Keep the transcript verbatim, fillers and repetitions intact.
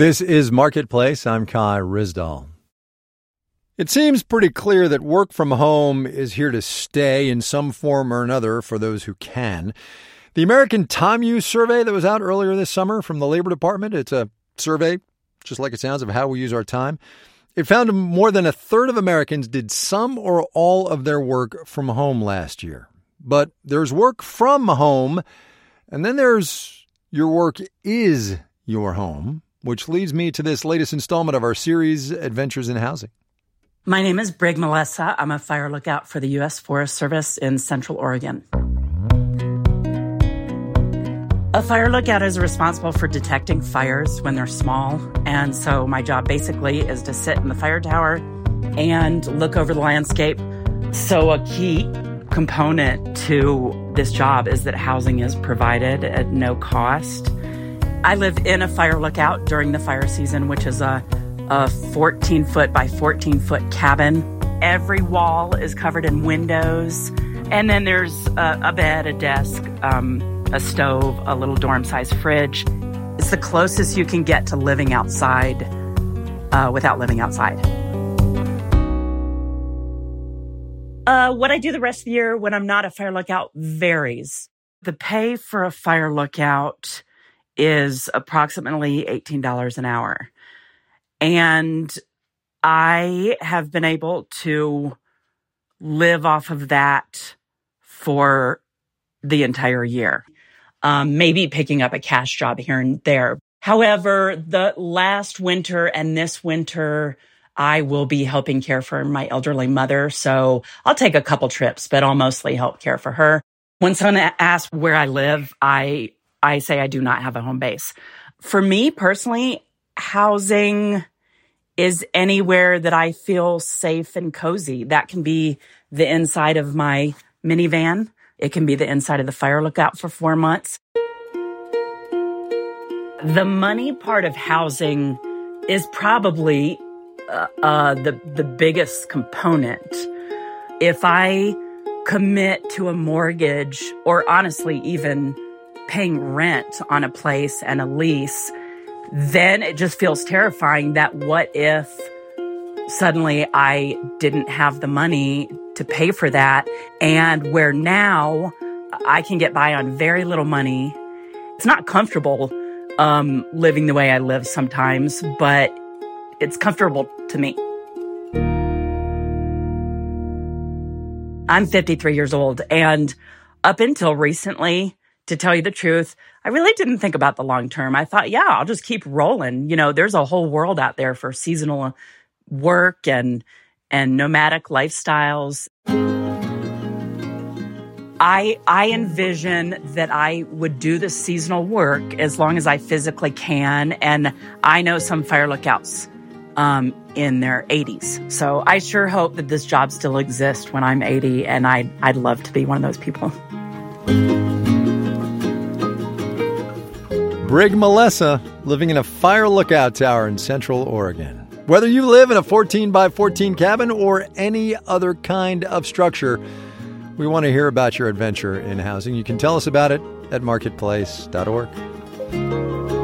This is Marketplace. I'm Kai Ryssdal. It seems pretty clear that work from home is here to stay in some form or another for those who can. The American Time Use Survey that was out earlier this summer from the Labor Department, it's a survey, just like it sounds, of how we use our time. It found more than a third of Americans did some or all of their work from home last year. But there's work from home, and then there's your work is your home, which leads me to this latest installment of our series, Adventures in Housing. My name is Brig Melissa. I'm a fire lookout for the U S Forest Service in Central Oregon. A fire lookout is responsible for detecting fires when they're small. And so my job basically is to sit in the fire tower and look over the landscape. So a key component to this job is that housing is provided at no cost. I live in a fire lookout during the fire season, which is a a fourteen foot by fourteen foot cabin. Every wall is covered in windows. And then there's a, a bed, a desk, um, a stove, a little dorm-sized fridge. It's the closest you can get to living outside uh, without living outside. Uh, what I do the rest of the year when I'm not a fire lookout varies. The pay for a fire lookout is approximately eighteen dollars an hour. And I have been able to live off of that for the entire year. Um, maybe picking up a cash job here and there. However, the last winter and this winter, I will be helping care for my elderly mother. So I'll take a couple trips, but I'll mostly help care for her. When someone asks where I live, I, I say I do not have a home base. For me personally, housing is anywhere that I feel safe and cozy. That can be the inside of my minivan. It can be the inside of the fire lookout for four months. The money part of housing is probably uh, uh, the, the biggest component. If I commit to a mortgage, or honestly even paying rent on a place and a lease, then it just feels terrifying that what if suddenly I didn't have the money to pay for that, and where now I can get by on very little money. It's not comfortable um, living the way I live sometimes, but it's comfortable to me. I'm fifty-three years old, and up until recently, to tell you the truth, I really didn't think about the long term. I thought, yeah, I'll just keep rolling. You know, there's a whole world out there for seasonal work and and nomadic lifestyles. I I envision that I would do the seasonal work as long as I physically can. And I know some fire lookouts um, in their eighties. So I sure hope that this job still exists when I'm eighty, and I'd, I'd love to be one of those people. Brig Melissa, living in a fire lookout tower in Central Oregon. Whether you live in a fourteen by fourteen cabin or any other kind of structure, we want to hear about your adventure in housing. You can tell us about it at marketplace dot org.